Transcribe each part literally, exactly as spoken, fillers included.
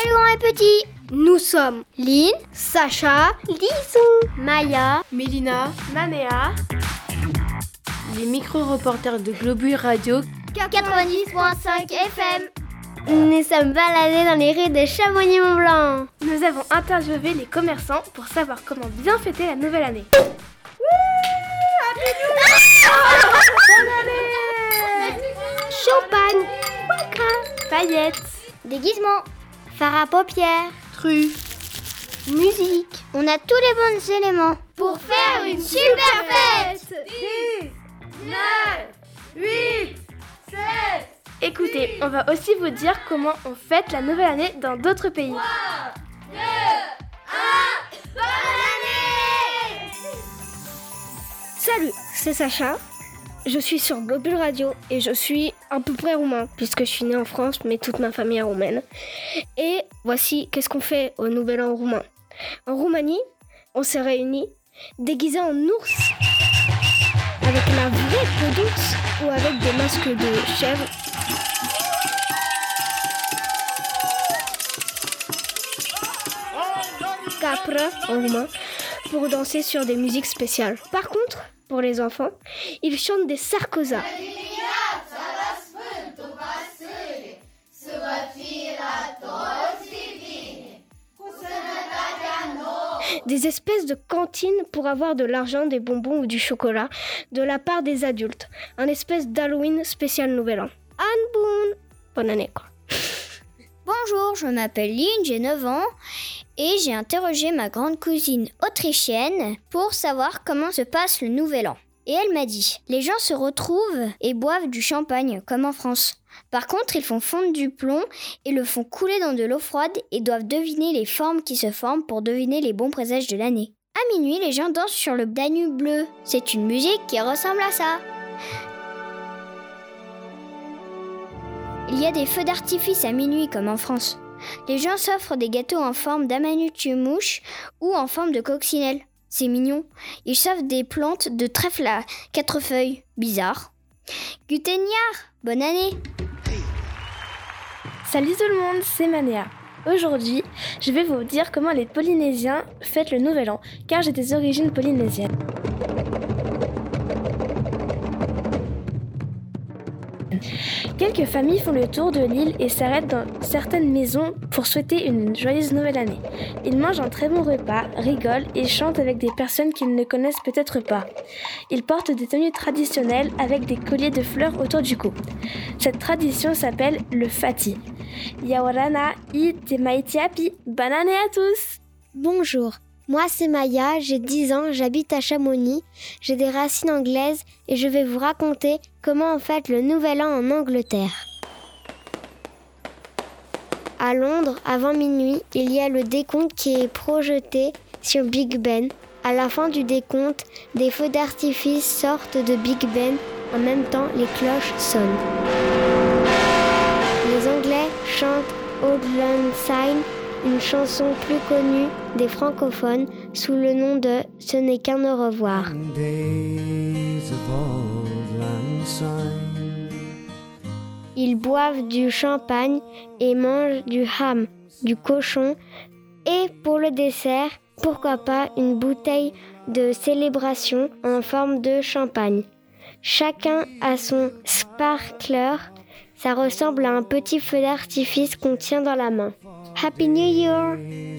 Salut grands et petits. Nous sommes Lynn, Sacha, Lizou, Maya, Mélina, Manéa, les micro-reporters de Globule Radio quatre-vingt-dix virgule cinq F M. Nous sommes baladés dans les rues de Chamonix-Mont-Blanc. Nous avons interviewé les commerçants pour savoir comment bien fêter la nouvelle année. Bonne année. Champagne, waka, Paillettes, déguisement, fard à paupières, Truffes, musique. On a tous les bons éléments pour faire une super fête. dix, neuf, huit, sept. Écoutez, on va aussi vous dire comment on fête la nouvelle année dans d'autres pays. trois, deux, un, bonne année. Salut, c'est Sacha. Je suis sur Globule Radio et je suis à peu près roumain puisque je suis né en France mais toute ma famille est roumaine. Et voici qu'est-ce qu'on fait au Nouvel An roumain. En Roumanie, on s'est réunis déguisés en ours avec la vraie peau d'ours ou avec des masques de chèvre. Capra en roumain pour danser sur des musiques spéciales. Par contre, pour les enfants, ils chantent des Sarkoza. Des espèces de cantines pour avoir de l'argent, des bonbons ou du chocolat de la part des adultes. Un espèce d'Halloween spécial Nouvel An. Anne Boone. Bonne année quoi. Bonjour, je m'appelle Lynn, j'ai neuf ans et j'ai interrogé ma grande cousine autrichienne pour savoir comment se passe le Nouvel An. Et elle m'a dit, les gens se retrouvent et boivent du champagne comme en France. Par contre, ils font fondre du plomb et le font couler dans de l'eau froide et doivent deviner les formes qui se forment pour deviner les bons présages de l'année. À minuit, les gens dansent sur le Danube bleu. C'est une musique qui ressemble à ça. Il y a des feux d'artifice à minuit comme en France. Les gens s'offrent des gâteaux en forme d'amanutu-mouche ou en forme de coccinelle. C'est mignon. Ils s'offrent des plantes de trèfle à quatre feuilles. Bizarre. Guten Jahr, bonne année. Salut tout le monde, c'est Manéa. Aujourd'hui, je vais vous dire comment les Polynésiens fêtent le Nouvel An, car j'ai des origines polynésiennes. Quelques familles font le tour de l'île et s'arrêtent dans certaines maisons pour souhaiter une joyeuse nouvelle année. Ils mangent un très bon repas, rigolent et chantent avec des personnes qu'ils ne connaissent peut-être pas. Ils portent des tenues traditionnelles avec des colliers de fleurs autour du cou. Cette tradition s'appelle le Fati. Yawarana i te maitiapi. Bonne année à tous! Bonjour, moi c'est Maya, j'ai dix ans, j'habite à Chamonix, j'ai des racines anglaises et je vais vous raconter comment on fête le Nouvel An en Angleterre. À Londres, avant minuit, il y a le décompte qui est projeté sur Big Ben. À la fin du décompte, des feux d'artifice sortent de Big Ben. En même temps, les cloches sonnent. Les Anglais chantent Auld Lang Syne, une chanson plus connue des francophones sous le nom de « Ce n'est qu'un au revoir ». Ils boivent du champagne et mangent du ham, du cochon et pour le dessert, pourquoi pas une bouteille de célébration en forme de champagne. Chacun a son sparkler, ça ressemble à un petit feu d'artifice qu'on tient dans la main. Happy New Year!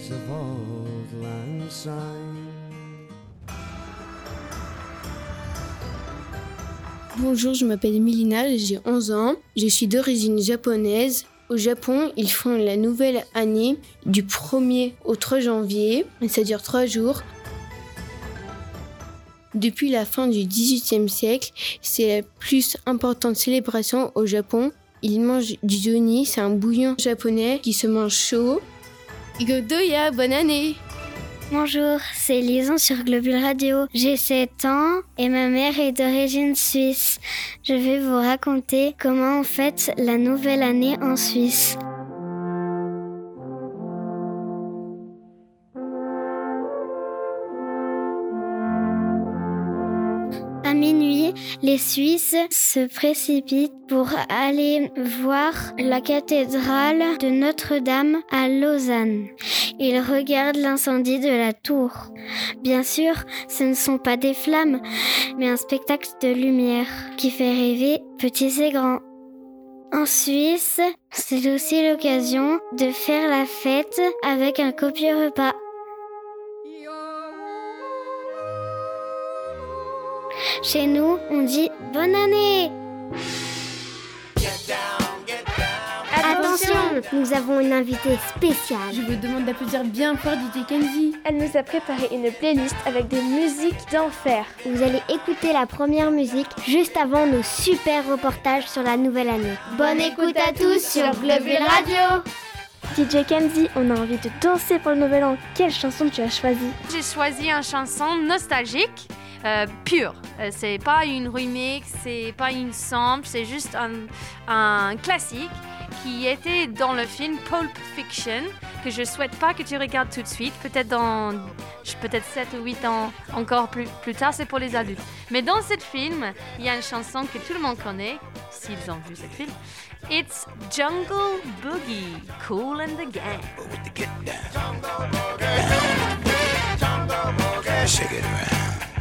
Bonjour, je m'appelle Mélina, j'ai onze ans. Je suis d'origine japonaise. Au Japon, ils font la nouvelle année du premier au trois janvier. Ça dure trois jours. Depuis la fin du dix-huitième siècle, c'est la plus importante célébration au Japon. Ils mangent du noni, c'est un bouillon japonais qui se mange chaud. Godoya, bonne année! Bonjour, c'est Lison sur Globule Radio. J'ai sept ans et ma mère est d'origine suisse. Je vais vous raconter comment on fête la nouvelle année en Suisse. À À minuit, les Suisses se précipitent pour aller voir la cathédrale de Notre-Dame à Lausanne. Ils regardent l'incendie de la tour. Bien sûr, ce ne sont pas des flammes, mais un spectacle de lumière qui fait rêver petits et grands. En Suisse, c'est aussi l'occasion de faire la fête avec un copieux repas. Chez nous, on dit « Bonne année !» Attention, nous avons une invitée spéciale. Je vous demande d'applaudir bien fort D J Kenzie. Elle nous a préparé une playlist avec des musiques d'enfer. Vous allez écouter la première musique juste avant nos super reportages sur la nouvelle année. Bonne écoute à tous sur Globule Radio. D J Kenzie, on a envie de danser pour le nouvel an. Quelle chanson tu as choisie? J'ai choisi une chanson nostalgique, euh, pure. Euh, c'est pas une remix, c'est pas une sample, c'est juste un, un classique qui était dans le film Pulp Fiction, que je souhaite pas que tu regardes tout de suite, peut-être dans peut-être sept ou huit ans encore plus, plus tard, c'est pour les adultes. Mais dans ce film, il y a une chanson que tout le monde connaît, s'ils ont vu ce film. It's Jungle Boogie, Kool and the Gang. Shake it around.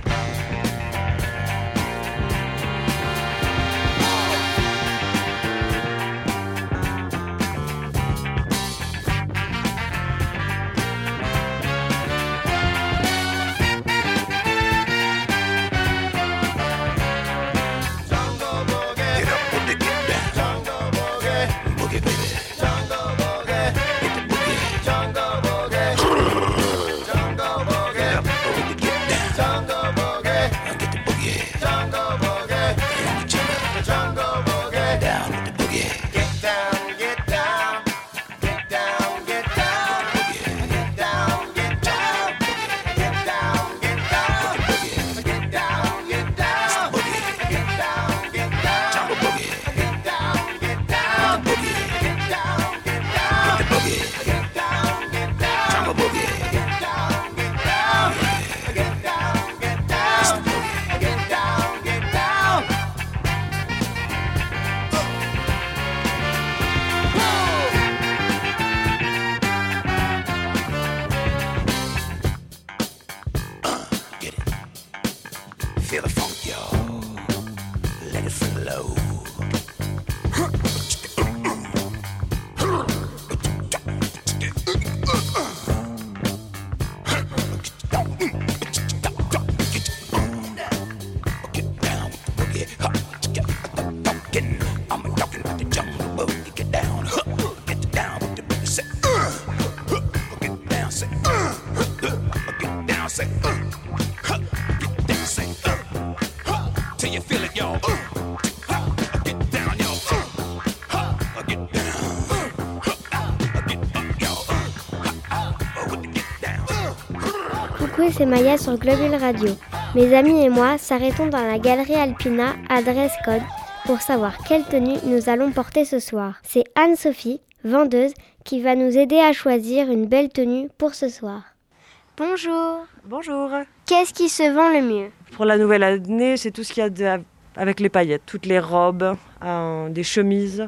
Coucou, c'est Maya sur Globule Radio. Mes amis et moi s'arrêtons dans la galerie Alpina à Dress Code pour savoir quelle tenue nous allons porter ce soir. C'est Anne-Sophie, vendeuse, qui va nous aider à choisir une belle tenue pour ce soir. Bonjour. Bonjour. Qu'est-ce qui se vend le mieux? Pour la nouvelle année, c'est tout ce qu'il y a de, avec les paillettes. Toutes les robes, euh, des chemises,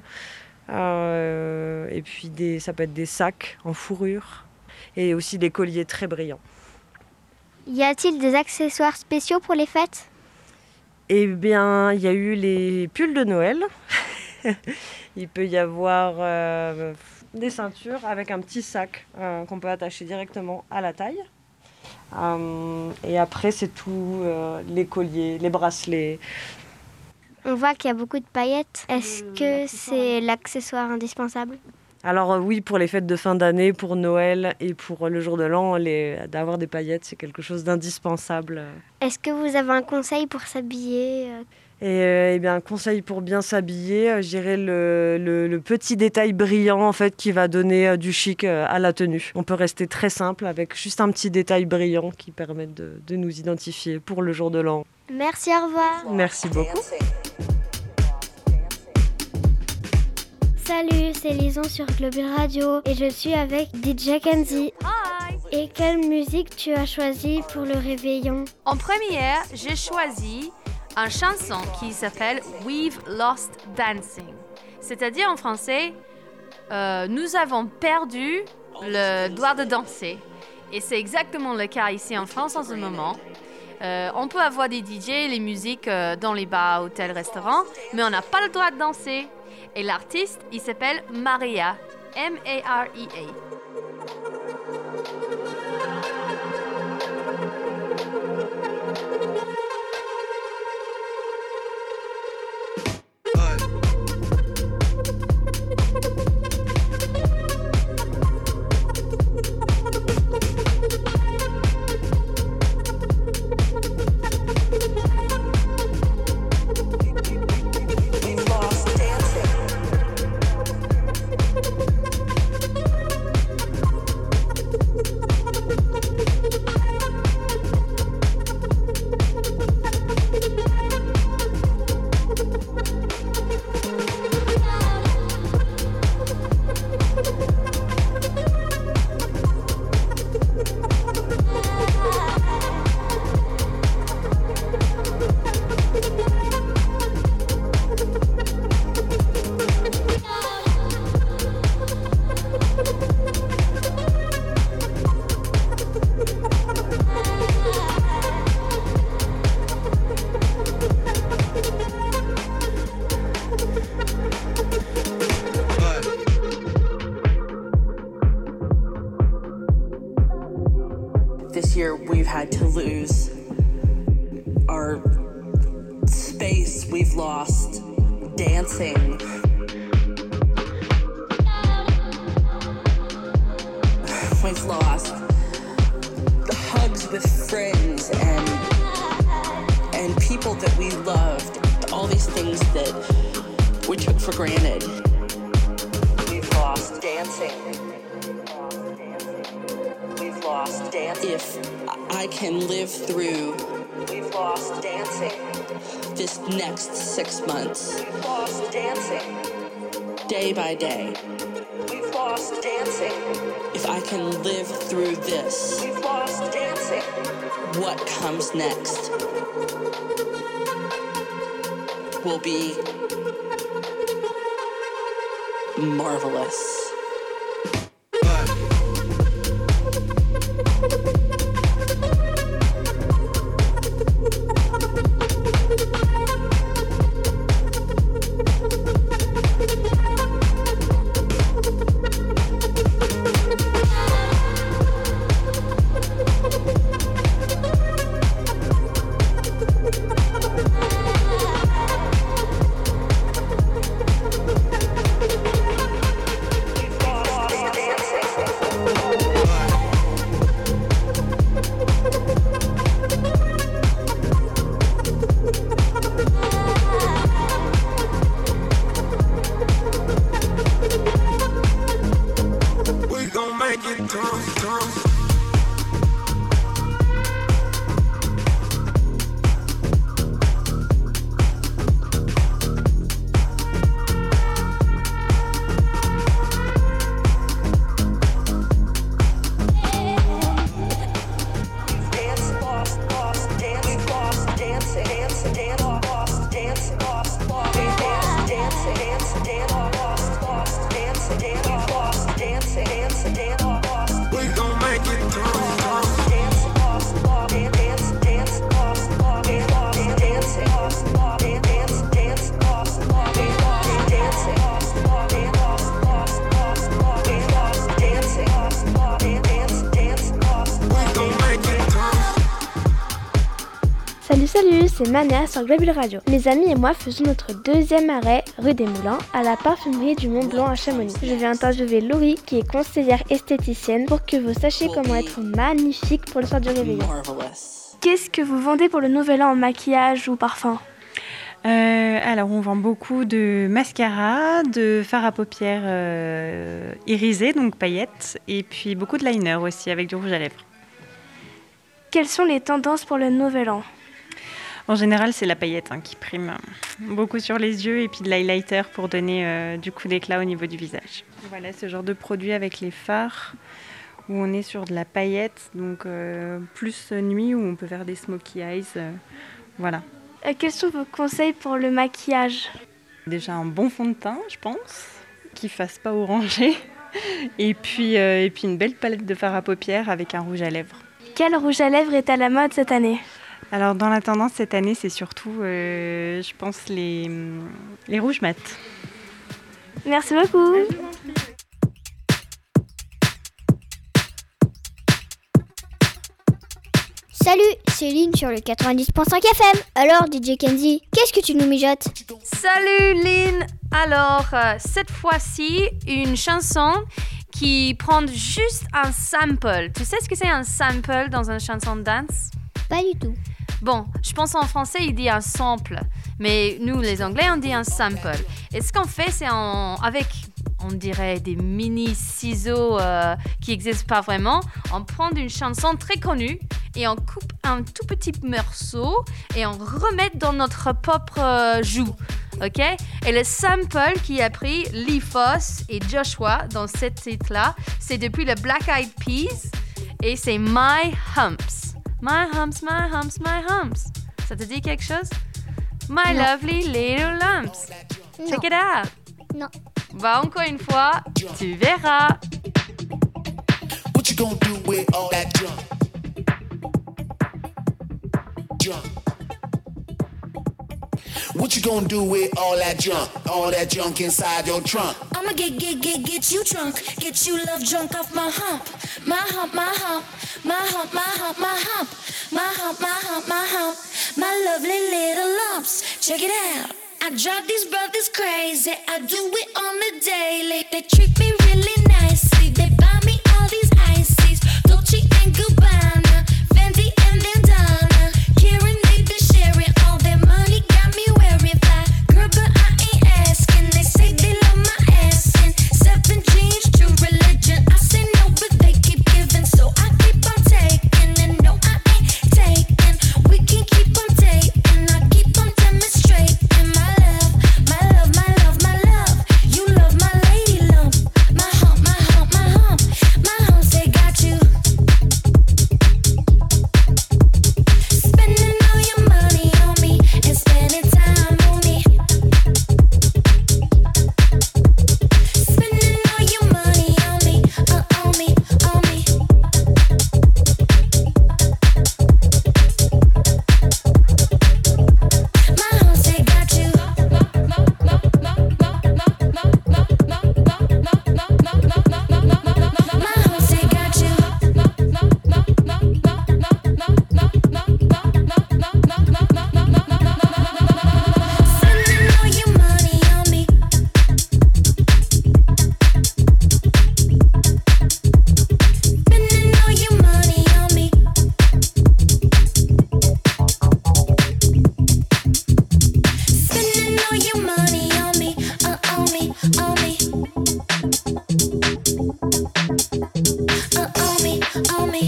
euh, et puis des, ça peut être des sacs en fourrure, et aussi des colliers très brillants. Y a-t-il des accessoires spéciaux pour les fêtes? Eh bien, il y a eu les pulls de Noël. Il peut y avoir euh, des ceintures avec un petit sac euh, qu'on peut attacher directement à la taille. Euh, et après, c'est tout, euh, les colliers, les bracelets. On voit qu'il y a beaucoup de paillettes. Est-ce que c'est l'accessoire indispensable? Alors euh, oui, pour les fêtes de fin d'année, pour Noël et pour le jour de l'an, les, d'avoir des paillettes, c'est quelque chose d'indispensable. Est-ce que vous avez un conseil pour s'habiller? Et euh, eh bien, un conseil pour bien s'habiller, euh, je dirais le, le, le petit détail brillant en fait, qui va donner euh, du chic euh, à la tenue. On peut rester très simple avec juste un petit détail brillant qui permet de, de nous identifier pour le jour de l'an. Merci, au revoir. Merci beaucoup. Salut, c'est Lison sur Globule Radio et je suis avec D J Kenzie. Hi! Et quelle musique tu as choisie pour le réveillon? En première, j'ai choisi une chanson qui s'appelle We've Lost Dancing. C'est-à-dire en français, euh, nous avons perdu le droit de danser. Et c'est exactement le cas ici en France en ce moment. Euh, on peut avoir des D J, les musiques euh, dans les bars, hôtels, restaurants, mais on n'a pas le droit de danser. Et l'artiste, il s'appelle Maria, M A R I A. This year we've had to lose our space, we've lost dancing. We've lost the hugs with friends and and people that we loved, all these things that we took for granted. We've lost dancing. We've lost dancing. If I can live through, we've lost dancing. This next six months, we've lost dancing. Day by day, we've lost dancing. If I can live through this, we've lost dancing. What comes next will be marvelous. Salut salut, c'est Mania sur Globule Radio. Mes amis et moi faisons notre deuxième arrêt rue des Moulins à la parfumerie du Mont Blanc à Chamonix. Je vais interviewer Laurie qui est conseillère esthéticienne pour que vous sachiez comment être magnifique pour le soir du réveillon. Qu'est-ce que vous vendez pour le nouvel an en maquillage ou parfum ? Euh, alors, on vend beaucoup de mascara, de fard à paupières euh, irisé, donc paillettes, et puis beaucoup de liner aussi, avec du rouge à lèvres. Quelles sont les tendances pour le nouvel an ? En général, c'est la paillette hein, qui prime beaucoup sur les yeux, et puis de l'highlighter pour donner euh, du coup d'éclat au niveau du visage. Voilà, ce genre de produit avec les fards, où on est sur de la paillette, donc euh, plus nuit, où on peut faire des smokey eyes, euh, voilà. Euh, quels sont vos conseils pour le maquillage ? Déjà un bon fond de teint, je pense, qui ne fasse pas oranger. Et puis, euh, et puis une belle palette de fard à paupières avec un rouge à lèvres. Quel rouge à lèvres est à la mode cette année ? Alors dans la tendance cette année, c'est surtout, euh, je pense, les, les rouges mat. Merci beaucoup. Salut, c'est Lynn sur le quatre-vingt-dix virgule cinq F M. Alors D J Kenzie, qu'est-ce que tu nous mijotes ? Salut Lynn. Alors, euh, cette fois-ci, une chanson qui prend juste un sample. Tu sais ce que c'est un sample dans une chanson de dance ? Pas du tout. Bon, je pense en français, il dit un sample. Mais nous, les Anglais, on dit un sample. Et ce qu'on fait, c'est en, avec, on dirait, des mini-ciseaux euh, qui n'existent pas vraiment. On prend une chanson très connue et on coupe un tout petit morceau et on remet dans notre propre euh, joue. Ok ? Et le sample qui a pris Lee Foss et Joshua dans ce titre-là, c'est depuis le Black Eyed Peas et c'est My Humps. My humps, my humps, my humps. Ça te dit quelque chose? My non. Lovely little lumps. Non. Check it out. Non. Va encore une fois, tu verras. What you gonna do with all that junk? Junk. What you gonna do with all that junk? All that junk inside your trunk? I'ma get, get, get, get you drunk. Get you love drunk off my hump. My hump, my hump. My hump, my hump, my hump. My hump, my hump, my hump. My lovely little lumps. Check it out. I drive these brothers crazy. I do it on the daily. They treat me really nicely. They buy me all these ices. Dolce and Gabbana. Fendi and Bandana. Karen, they been sharing all their money. Got me wearing fly. Girl, but I ain't asking. They say they love my ass. And seven jeans, true religion. I say no, but they keep giving. So I keep on taking. And no, I ain't taking. We can keep on dating. I keep on demonstrating. My love, my love, my love, my love. You love my lady lump. My hump, my hump, my hump. My humps, they got you. Spending all your money on me and spending time on me. Spending all your money on me, uh, on me, on me. My humps, they got you. My humps, they got you. Spending all your money on me. Spending all your money on me. Spending all your money on me, uh, on me, on me. Uh, on me, on me.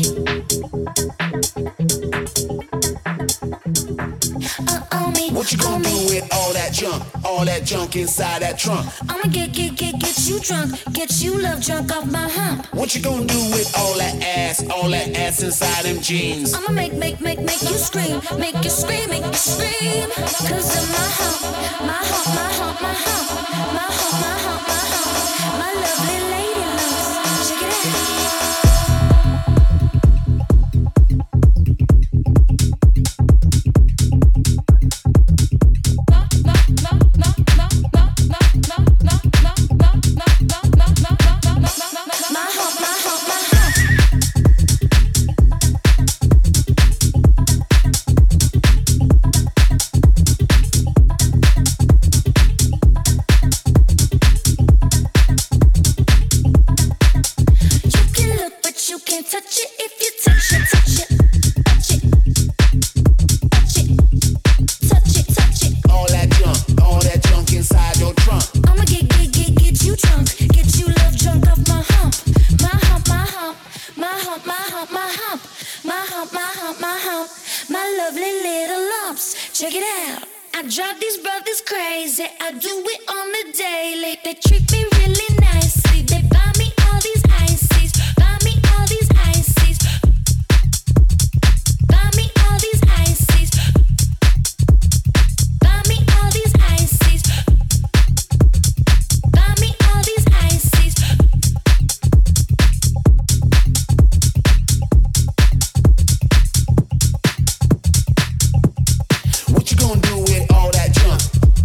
Uh, on me, What you on gonna do me. with all that junk? All that junk inside that trunk? I'ma get, get, get, get you drunk. Get you love drunk off my hump. What you gonna do with all that ass? All that ass inside them jeans? I'ma make, make, make, make you scream. Make you scream, make you scream. Cause of my hump. My hump, my hump, my hump. My hump, my hump, my hump. My lovely lady lumps. Check it out. My hump, my hump, my hump. You can look, but you can't touch it if you touch it, touch it. Touch it. Touch it. Touch it, touch it. All that junk, all that junk inside your trunk? I'ma get, get, get, get you drunk. Get you love drunk off my hump. My hump, my hump. My hump, my hump, my hump. My hump, my hump, my hump. My lovely little lumps. Check it out. I drive these brothers crazy. I do it on the daily. They treat me really nicely. They buy me all these ices. Buy me all these ices. Buy me all these ices. gon' do with all that junk?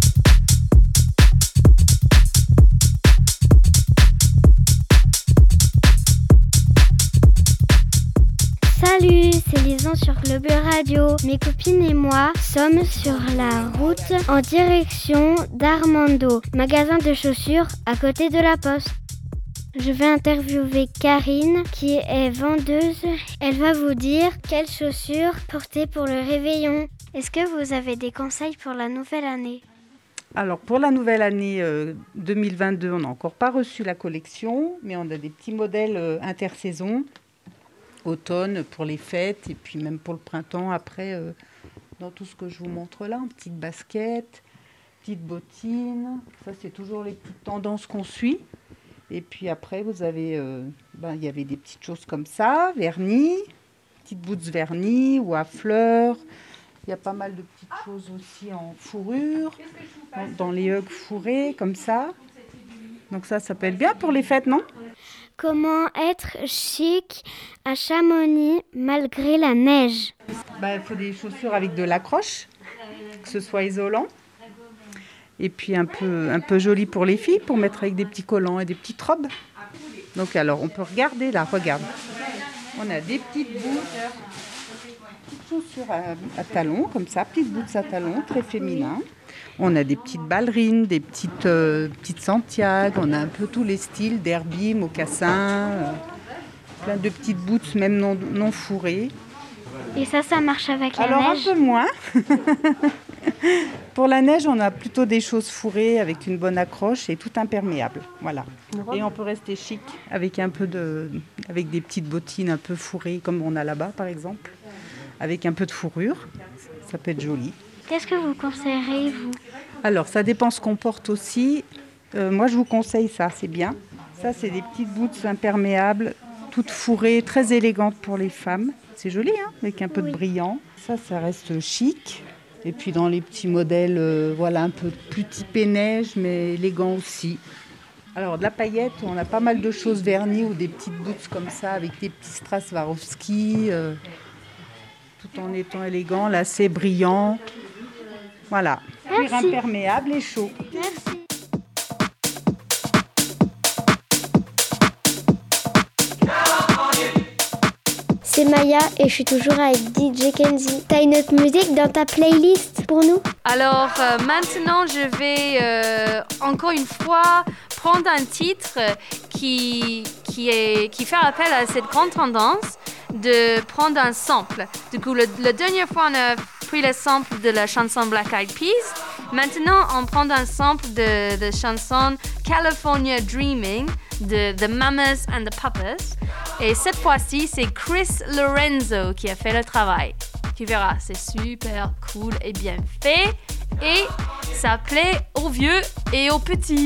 Salut, c'est Lison sur Globe Radio. Mes copines et moi sommes sur la route en direction d'Armando, magasin de chaussures à côté de la poste. Je vais interviewer Karine qui est vendeuse. Elle va vous dire quelles chaussures porter pour le réveillon. Est-ce que vous avez des conseils pour la nouvelle année ? Alors pour la nouvelle année euh, deux mille vingt-deux, on n'a encore pas reçu la collection, mais on a des petits modèles euh, intersaison, automne pour les fêtes et puis même pour le printemps après euh, dans tout ce que je vous montre là, petites baskets, petites bottines, ça c'est toujours les petites tendances qu'on suit. Et puis après vous avez, euh, ben, y avait des petites choses comme ça, vernis, petites boots vernis ou à fleurs. Il y a pas mal de petites choses aussi en fourrure, dans, dans les hugs fourrés comme ça. Donc ça, ça peut être bien pour les fêtes, non ? Comment être chic à Chamonix malgré la neige ? Bah, il faut des chaussures avec de l'accroche, que ce soit isolant. Et puis un peu, un peu joli pour les filles, pour mettre avec des petits collants et des petites robes. Donc alors, on peut regarder là, regarde. On a des petites boots, petites chaussures à, à talons, comme ça, petites boots à talons, très féminins. On a des petites ballerines, des petites, euh, petites Santiago, on a un peu tous les styles, derby, mocassin, euh, plein de petites boots, même non, non fourrées. Et ça, ça marche avec la Alors, neige ? un peu moins. Pour la neige, on a plutôt des choses fourrées avec une bonne accroche et tout imperméable. Voilà. Et on peut rester chic avec, un peu de, avec des petites bottines un peu fourrées, comme on a là-bas, par exemple, avec un peu de fourrure. Ça peut être joli. Qu'est-ce que vous conseillerez, vous ? Alors, ça dépend ce qu'on porte aussi. Euh, moi, je vous conseille ça, c'est bien. Ça, c'est des petites boots imperméables, toutes fourrées, très élégantes pour les femmes. C'est joli, hein, avec un peu oui. de brillant. Ça, ça reste chic. Et puis, dans les petits modèles, euh, voilà, un peu plus typé neige, mais élégant aussi. Alors, de la paillette, on a pas mal de choses vernies ou des petites boots comme ça, avec des petits strass Swarovski, euh, tout en étant élégant, là, c'est brillant. Voilà, cuir imperméable et chaud. Merci. C'est Maya et je suis toujours avec D J Kenzie. T'as une autre musique dans ta playlist pour nous ? Alors euh, maintenant, je vais euh, encore une fois prendre un titre qui, qui, est, qui fait appel à cette grande tendance de prendre un sample. Du coup, le, la dernière fois, on a pris le sample de la chanson Black Eyed Peas. Maintenant, on prend un sample de la chanson California Dreaming de The Mamas and the Papas. Et cette fois-ci, c'est Chris Lorenzo qui a fait le travail. Tu verras, c'est super cool et bien fait. Et ça plaît aux vieux et aux petits.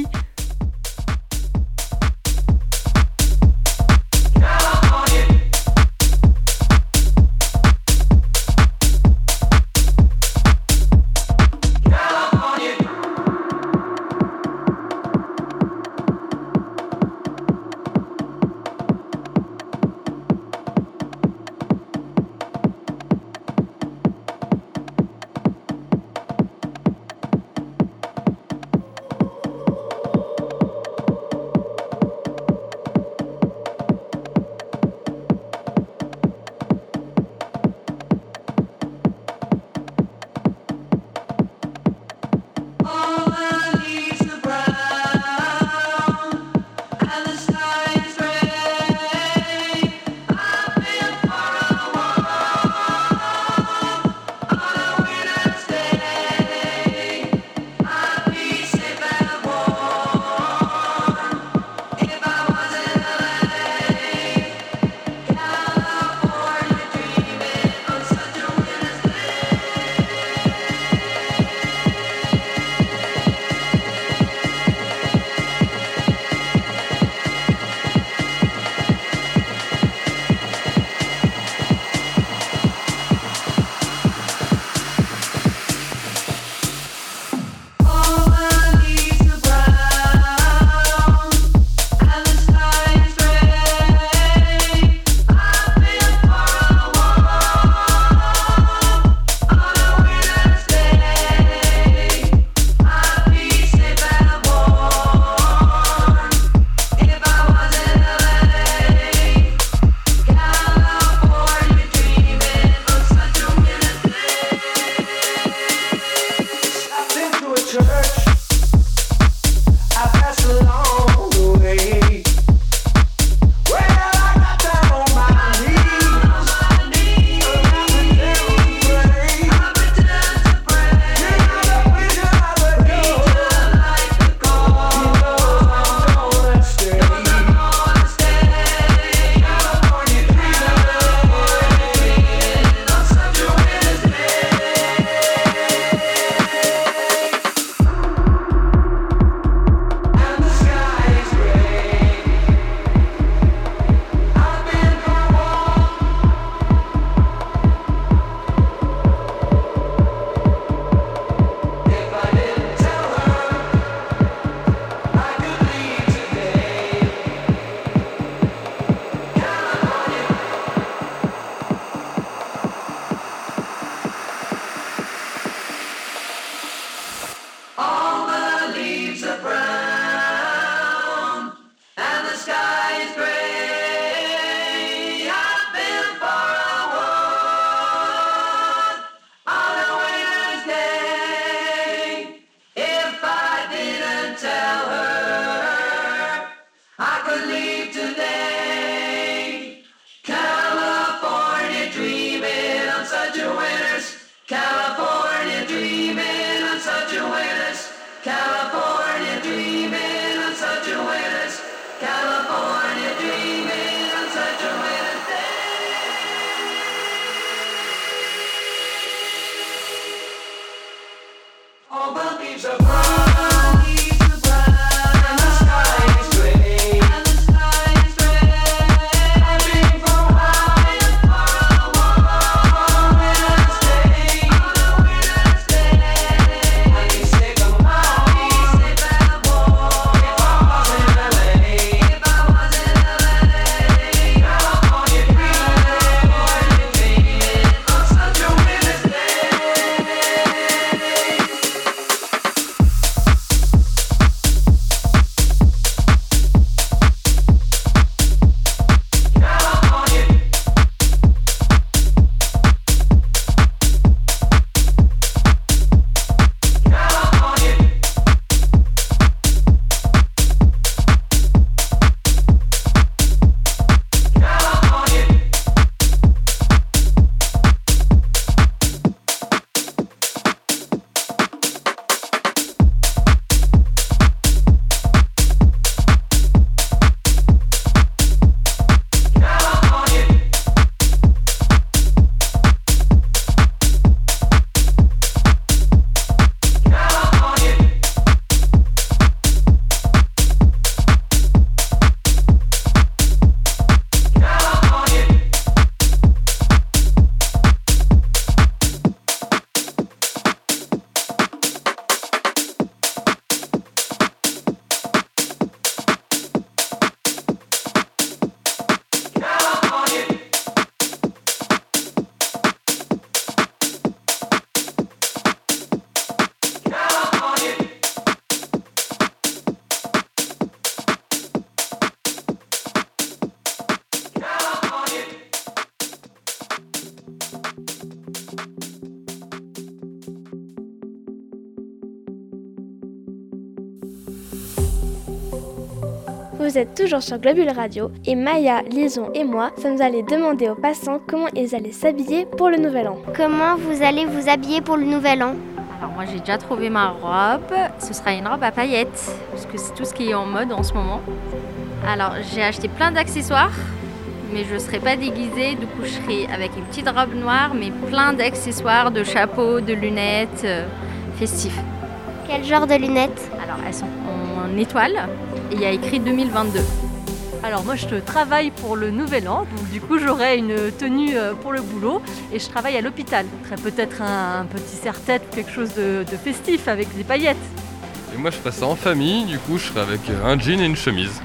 Vous êtes toujours sur Globule Radio et Maya, Lison et moi sommes allés demander aux passants comment ils allaient s'habiller pour le Nouvel An. Comment vous allez vous habiller pour le Nouvel An ? Alors moi j'ai déjà trouvé ma robe, ce sera une robe à paillettes, parce que c'est tout ce qui est en mode en ce moment. Alors j'ai acheté plein d'accessoires, mais je ne serai pas déguisée, du coup je serai avec une petite robe noire, mais plein d'accessoires, de chapeaux, de lunettes, euh, festifs. Quel genre de lunettes ? Alors elles sont en étoile, et il y a écrit deux mille vingt-deux. Alors moi je travaille pour le Nouvel An, donc du coup j'aurai une tenue pour le boulot et je travaille à l'hôpital. Je ferai peut-être un, un petit serre-tête ou quelque chose de, de festif avec des paillettes. Et moi je ferai ça en famille, du coup je serai avec un jean et une chemise.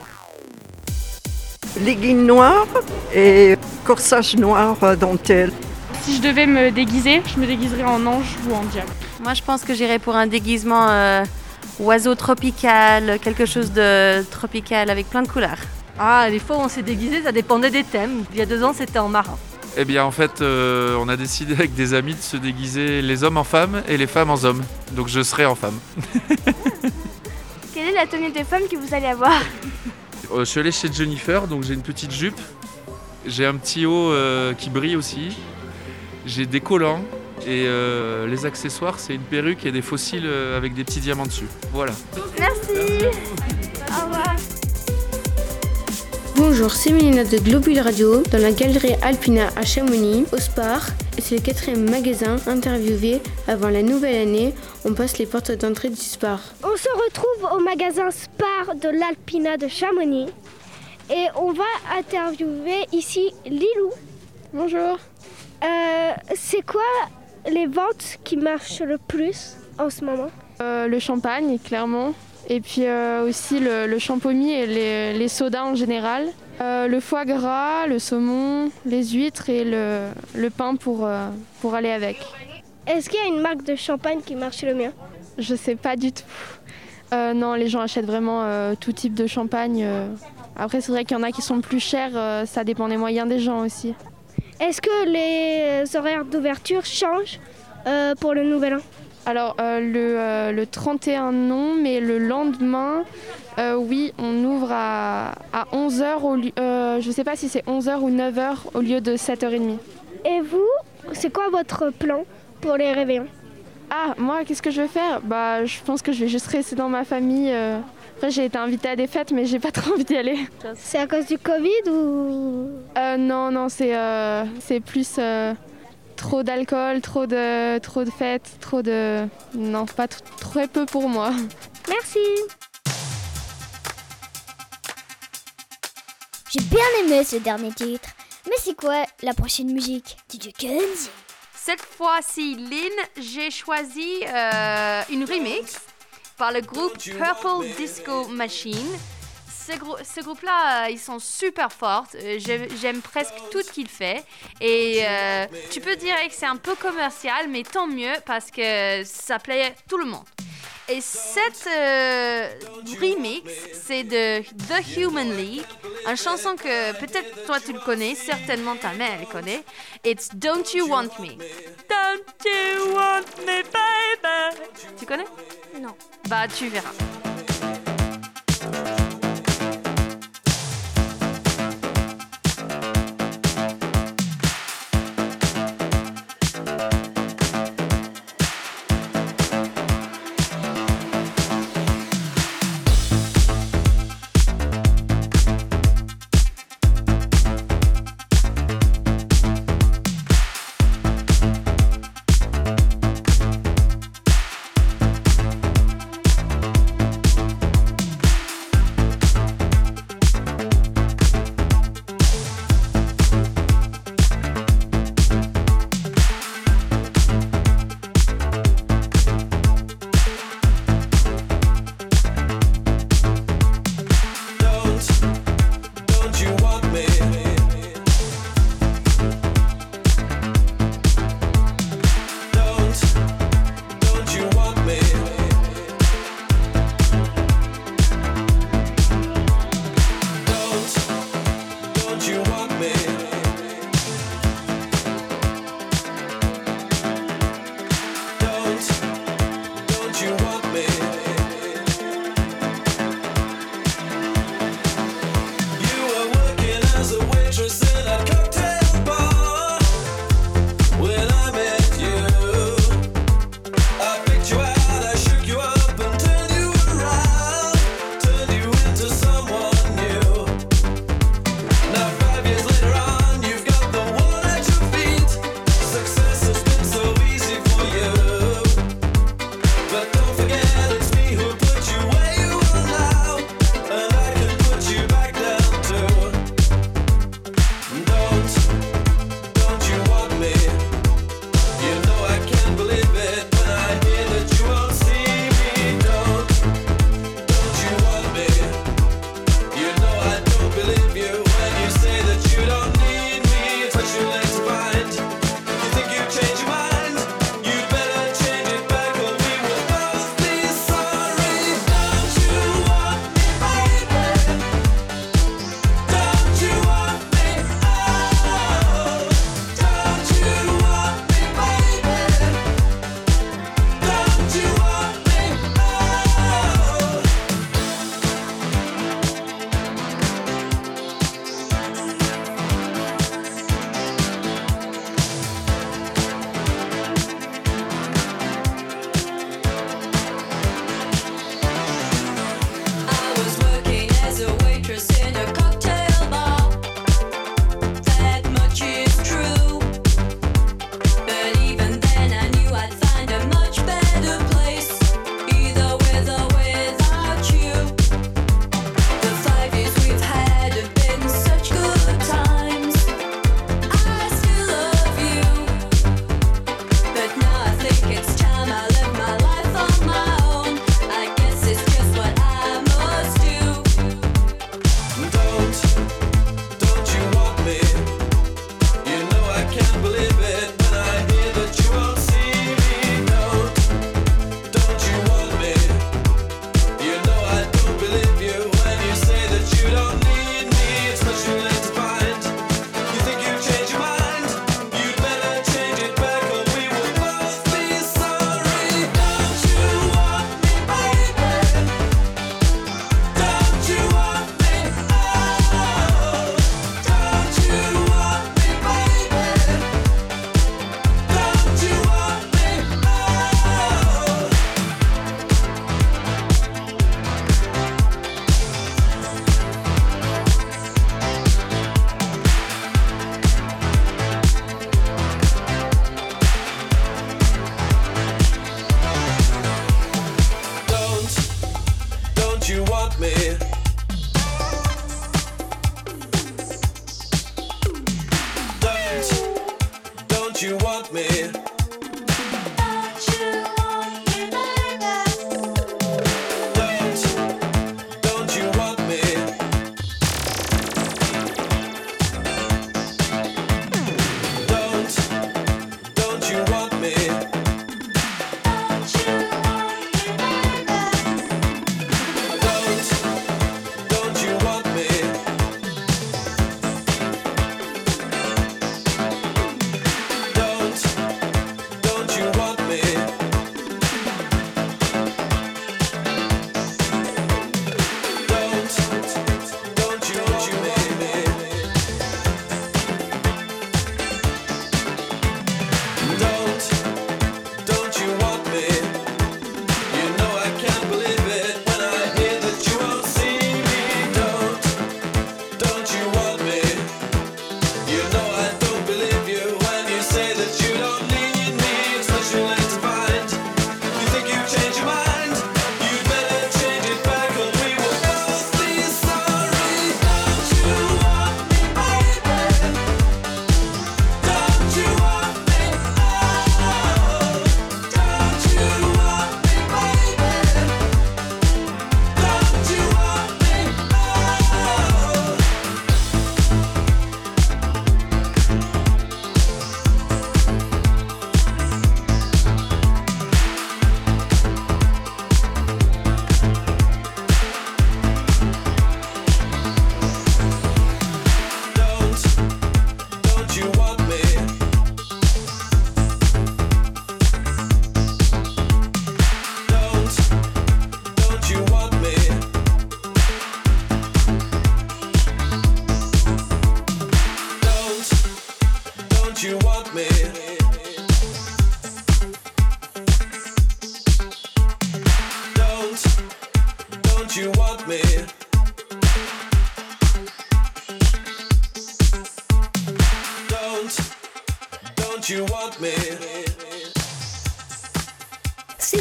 Leggings noirs et corsage noir dentelle. Si je devais me déguiser, je me déguiserais en ange ou en diable. Moi je pense que j'irais pour un déguisement euh, oiseau tropical, quelque chose de tropical avec plein de couleurs. Ah, les fois où on s'est déguisé, ça dépendait des thèmes. Il y a deux ans, c'était en marin. Eh bien, en fait, euh, on a décidé avec des amis de se déguiser les hommes en femmes et les femmes en hommes. donc je serai en femme. Quelle est la tenue de femme que vous allez avoir? Euh, je suis allé chez Jennifer, donc j'ai une petite jupe, j'ai un petit haut euh, qui brille aussi, j'ai des collants et euh, les accessoires c'est une perruque et des fossiles euh, avec des petits diamants dessus. Voilà. Merci. Au revoir. Bonjour, c'est Mélina de Globule Radio dans la galerie Alpina à Chamonix, au Spar. Et c'est le quatrième magasin interviewé avant la nouvelle année. On passe les portes d'entrée du Spar. On se retrouve au magasin Spar de l'Alpina de Chamonix. Et on va interviewer ici Lilou. Bonjour. Euh, c'est quoi les ventes qui marchent le plus en ce moment? Euh, le champagne, clairement. Et puis euh, aussi le, le champomis et les, les sodas en général. Euh, le foie gras, le saumon, les huîtres et le, le pain pour, euh, pour aller avec. Est-ce qu'il y a une marque de champagne qui marche le mieux? Je sais pas du tout. Euh, non, les gens achètent vraiment euh, tout type de champagne. Euh. Après, c'est vrai qu'il y en a qui sont plus chers, euh, ça dépend des moyens des gens aussi. Est-ce que les horaires d'ouverture changent euh, pour le Nouvel An? Alors euh, le, euh, le trente et un non, mais le lendemain, euh, oui, on ouvre à, à onze heures, au lieu, euh, je ne sais pas si c'est onze heures ou neuf heures au lieu de sept heures trente. Et vous, c'est quoi votre plan pour les réveillons? Ah, moi, qu'est-ce que je vais faire? Bah, je pense que je vais juste rester dans ma famille. Euh... Après, j'ai été invitée à des fêtes, mais j'ai pas trop envie d'y aller. C'est à cause du Covid ou euh, Non, non, c'est, euh, c'est plus... Euh... Trop d'alcool, trop de, trop de fêtes, trop de... Non, pas t- très peu pour moi. Merci. J'ai bien aimé ce dernier titre. Mais c'est quoi la prochaine musique, D J Kenzie? Cette fois-ci, Lynn, j'ai choisi euh, une remix par le groupe Purple Disco Machine. Ce, grou- ce groupe-là, euh, ils sont super forts. Euh, j'aime, j'aime presque tout ce qu'il fait. Et euh, tu peux dire que c'est un peu commercial, mais tant mieux parce que ça plaît tout le monde. Et cette euh, remix, c'est de The Human League, une chanson que peut-être toi tu le connais, certainement ta mère elle connaît. It's Don't You Want Me. Don't you want me, baby? Tu connais? Non. Bah tu verras.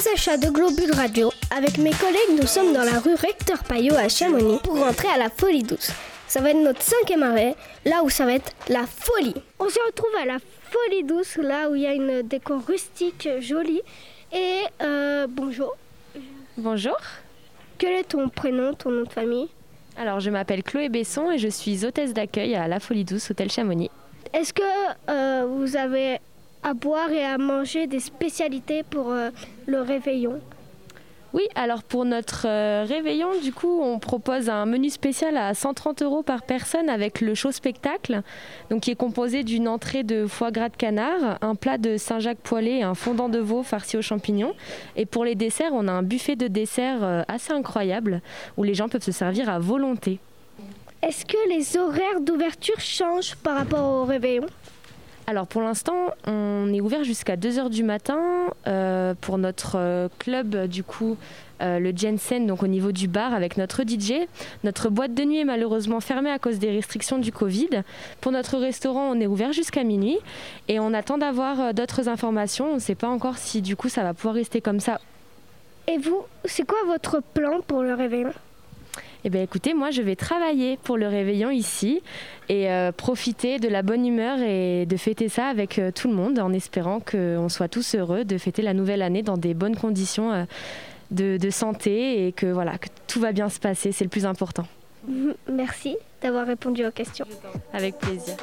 Sacha de Globule Radio. Avec mes collègues, nous sommes dans la rue Recteur Payot à Chamonix pour rentrer à la Folie Douce. Ça va être notre cinquième arrêt, là où ça va être la folie. On se retrouve à la Folie Douce, là où il y a une décor rustique jolie. Et euh, bonjour. Bonjour. Quel est ton prénom, ton nom de famille ? Alors, je m'appelle Chloé Besson et je suis hôtesse d'accueil à la Folie Douce, Hôtel Chamonix. Est-ce que euh, vous avez à boire et à manger des spécialités pour euh, le réveillon ? Oui, alors pour notre euh, réveillon, du coup, on propose un menu spécial à cent trente euros par personne avec le show spectacle, donc qui est composé d'une entrée de foie gras de canard, un plat de Saint-Jacques poêlé et un fondant de veau farci aux champignons. Et pour les desserts, on a un buffet de desserts euh, assez incroyable où les gens peuvent se servir à volonté. Est-ce que les horaires d'ouverture changent par rapport au réveillon ? Alors pour l'instant, on est ouvert jusqu'à deux heures du matin euh, pour notre euh, club, du coup, euh, le Jensen, donc au niveau du bar avec notre D J. Notre boîte de nuit est malheureusement fermée à cause des restrictions du Covid. Pour notre restaurant, on est ouvert jusqu'à minuit et on attend d'avoir euh, d'autres informations. On ne sait pas encore si du coup ça va pouvoir rester comme ça. Et vous, c'est quoi votre plan pour le réveillon ? Eh bien écoutez, moi je vais travailler pour le réveillon ici et euh, profiter de la bonne humeur et de fêter ça avec euh, tout le monde en espérant qu'on soit tous heureux de fêter la nouvelle année dans des bonnes conditions euh, de, de santé et que, voilà, que tout va bien se passer, c'est le plus important. Merci d'avoir répondu aux questions. Avec plaisir.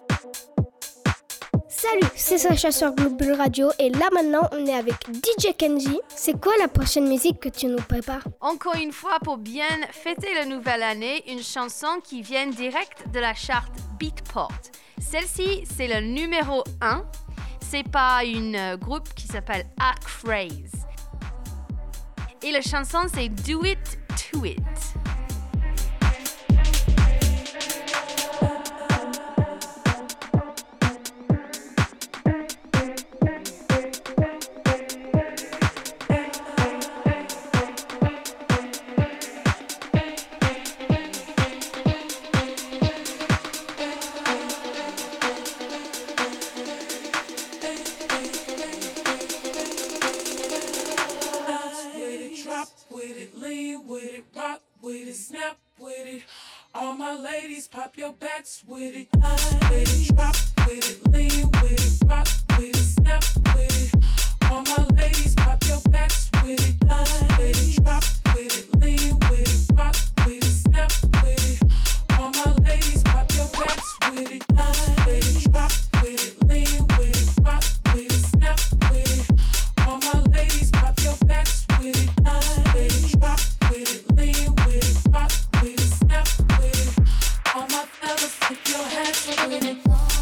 Salut, c'est Sacha sur Globule Radio et là maintenant on est avec D J Kenji. C'est quoi la prochaine musique que tu nous prépares ? Encore une fois, pour bien fêter la nouvelle année, une chanson qui vient direct de la charte Beatport. Celle-ci, c'est le numéro un. C'est pas un groupe qui s'appelle Acraze. Et la chanson, c'est Do It To It. Pop your backs with it, with it, drop with it, lean with it, rock with it, snap with it. All my ladies, pop your backs with it, with it, drop with it, lean with it, rock with it, snap with it. All my ladies, pop your backs with it, with it, drop with it, lean with it, rock with it, snap with it. All my ladies, pop your backs with it, with it, drop with it, lean with it, rock with it, snap with it. All my fellas, put your hands with it.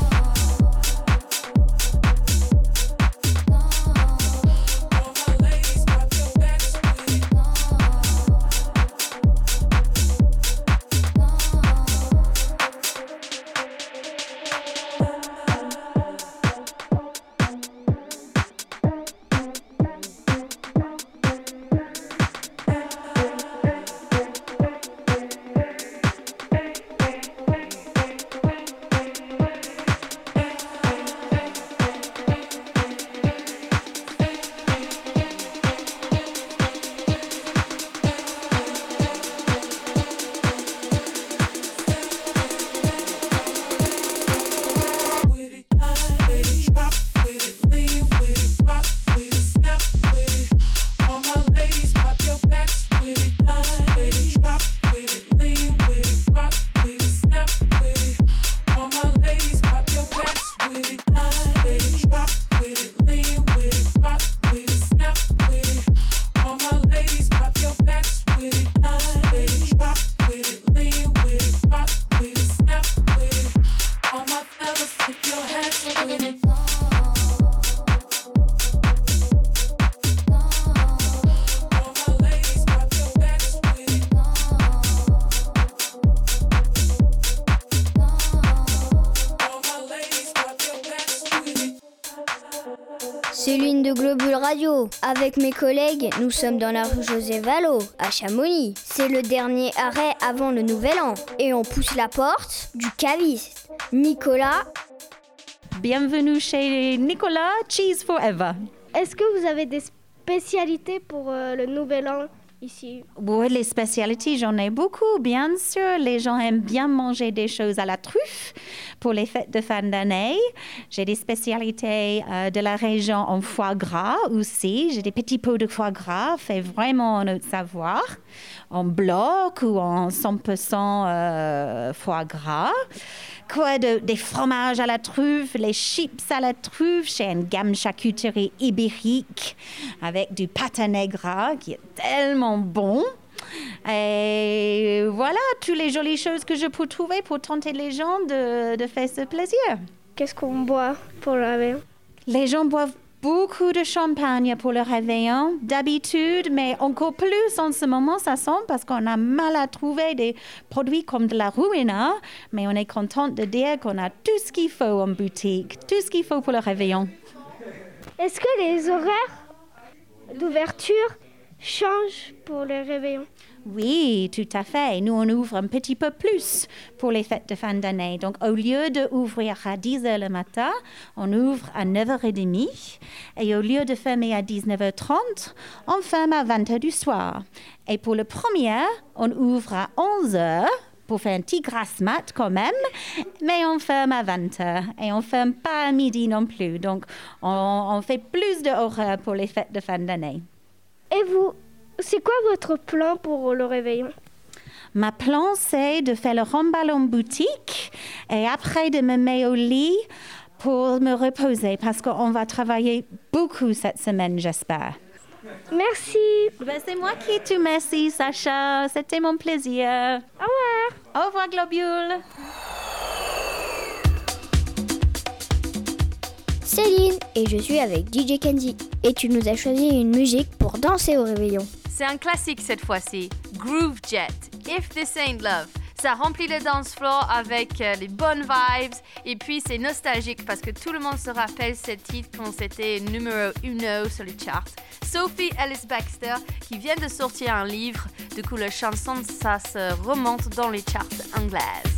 C'est l'une de Globule Radio. Avec mes collègues, nous sommes dans la rue José Valo, à Chamonix. C'est le dernier arrêt avant le Nouvel An. Et on pousse la porte du caviste, Nicolas. Bienvenue chez Nicolas Cheese Forever. Est-ce que vous avez des spécialités pour euh, le Nouvel An ici? Oui, les spécialités, j'en ai beaucoup, bien sûr. Les gens aiment bien manger des choses à la truffe pour les fêtes de fin d'année. J'ai des spécialités euh, de la région en foie gras aussi. J'ai des petits pots de foie gras faits vraiment en Haute-Savoie, en bloc ou en cent pour cent euh, foie gras. Quoi de, des fromages à la truffe, les chips à la truffe. J'ai une gamme charcuterie ibérique avec du patané gras qui est tellement bon. Et voilà, toutes les jolies choses que je peux trouver pour tenter les gens de, de faire ce plaisir. Qu'est-ce qu'on boit pour le réveillon? Les gens boivent beaucoup de champagne pour le réveillon, d'habitude, mais encore plus en ce moment, ça sent, parce qu'on a mal à trouver des produits comme de la ruina, mais on est contente de dire qu'on a tout ce qu'il faut en boutique, tout ce qu'il faut pour le réveillon. Est-ce que les horaires d'ouverture changent pour les réveillons? Oui, tout à fait. Nous, on ouvre un petit peu plus pour les fêtes de fin d'année. Donc, au lieu d'ouvrir à dix heures le matin, on ouvre à neuf heures trente. Et au lieu de fermer à dix-neuf heures trente, on ferme à vingt heures du soir. Et pour le premier, on ouvre à onze heures pour faire un petit grasse mat quand même, mais on ferme à vingt heures. Et on ne ferme pas à midi non plus. Donc, on, on fait plus d'horaires pour les fêtes de fin d'année. Et vous, c'est quoi votre plan pour le réveillon? Ma plan, c'est de faire le remball en boutique et après de me mettre au lit pour me reposer parce qu'on va travailler beaucoup cette semaine, j'espère. Merci. Ben, c'est moi qui te remercie, Sacha. C'était mon plaisir. Au revoir. Au revoir, Globule. Céline et je suis avec D J Kenzie. Et tu nous as choisi une musique pour danser au réveillon. C'est un classique cette fois-ci, Groove Jet, If This Ain't Love. Ça remplit le dance floor avec euh, les bonnes vibes et puis c'est nostalgique parce que tout le monde se rappelle ce titre quand c'était numéro uno sur les charts. Sophie Ellis Bextor qui vient de sortir un livre, du coup la chanson ça se remonte dans les charts anglaises.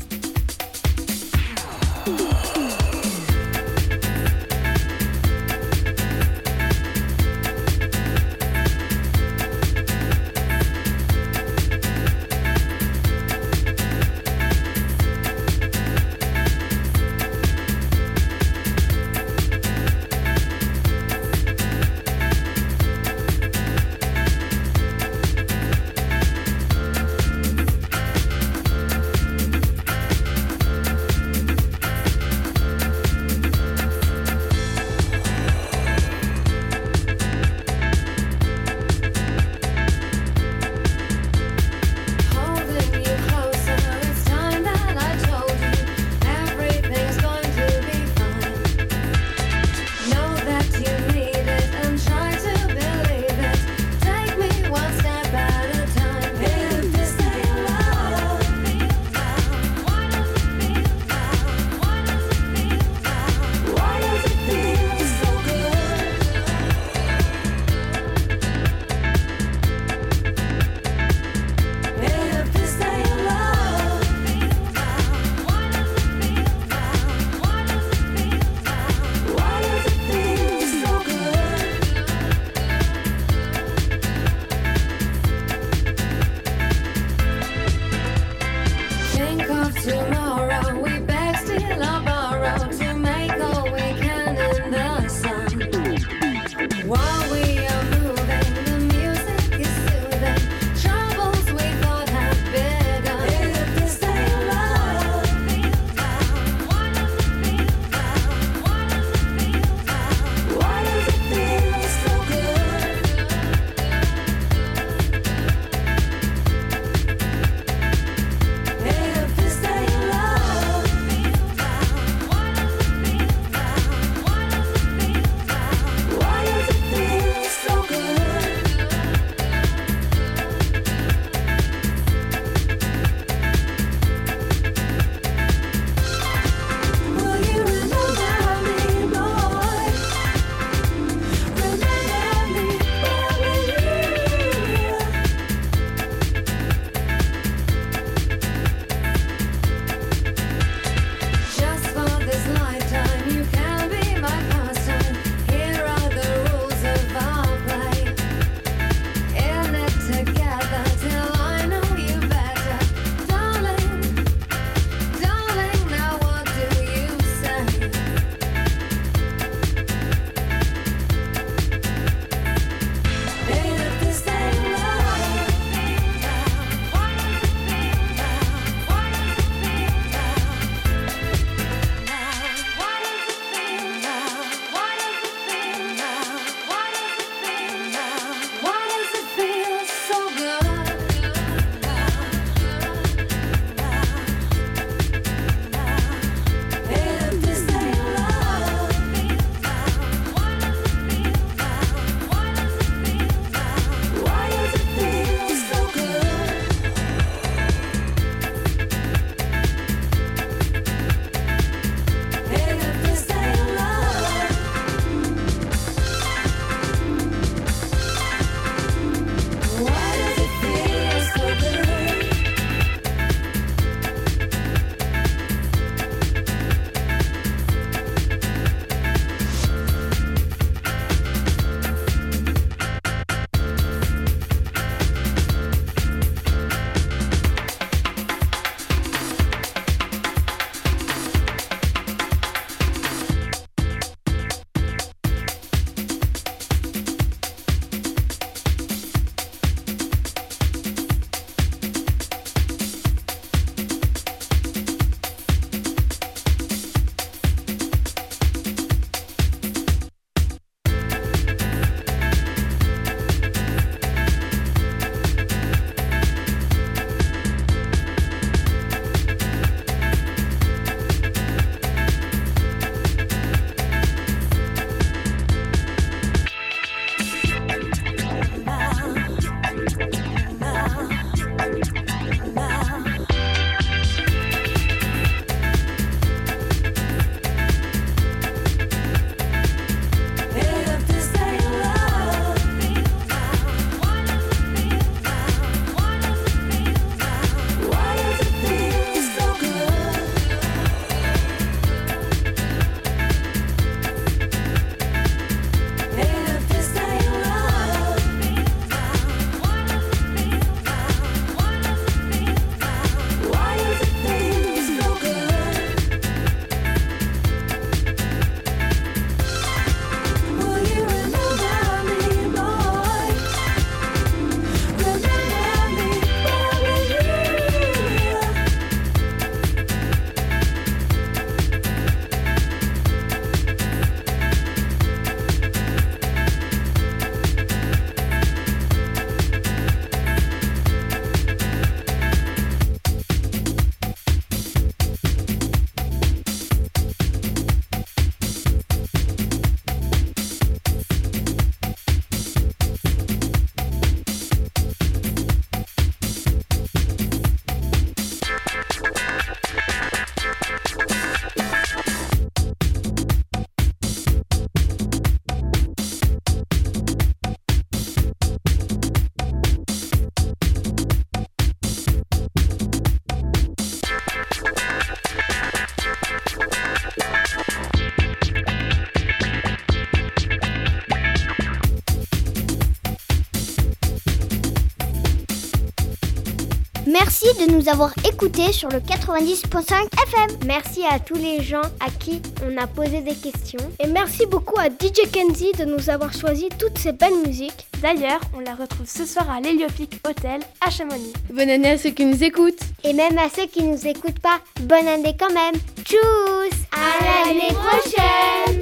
Merci de nous avoir écoutés sur le quatre-vingt-dix virgule cinq F M. Merci à tous les gens à qui on a posé des questions. Et merci beaucoup à D J Kenzie de nous avoir choisi toutes ces belles musiques. D'ailleurs, on la retrouve ce soir à l'Héliopique Hotel à Chamonix. Bonne année à ceux qui nous écoutent. Et même à ceux qui nous écoutent pas, bonne année quand même. Tchuss! À l'année prochaine!